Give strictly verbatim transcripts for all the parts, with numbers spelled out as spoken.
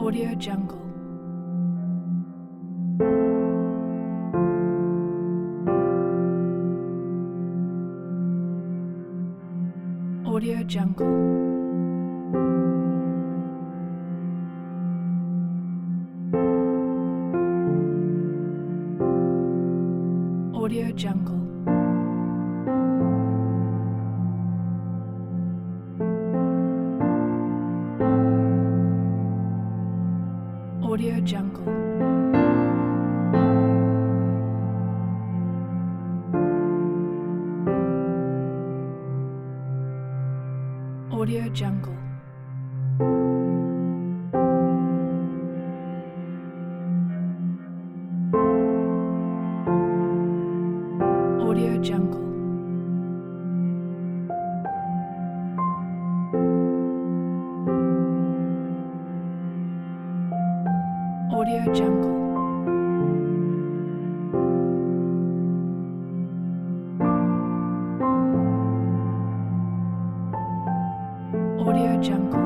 Audio Jungle. Audio Jungle. Audio Jungle. Audio Jungle. Audio Jungle. Audio Jungle. Audio Jungle. Audio Jungle.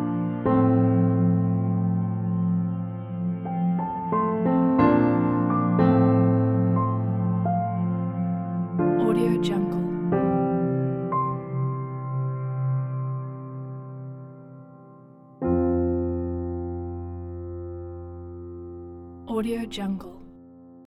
Audio Jungle. Audio Jungle.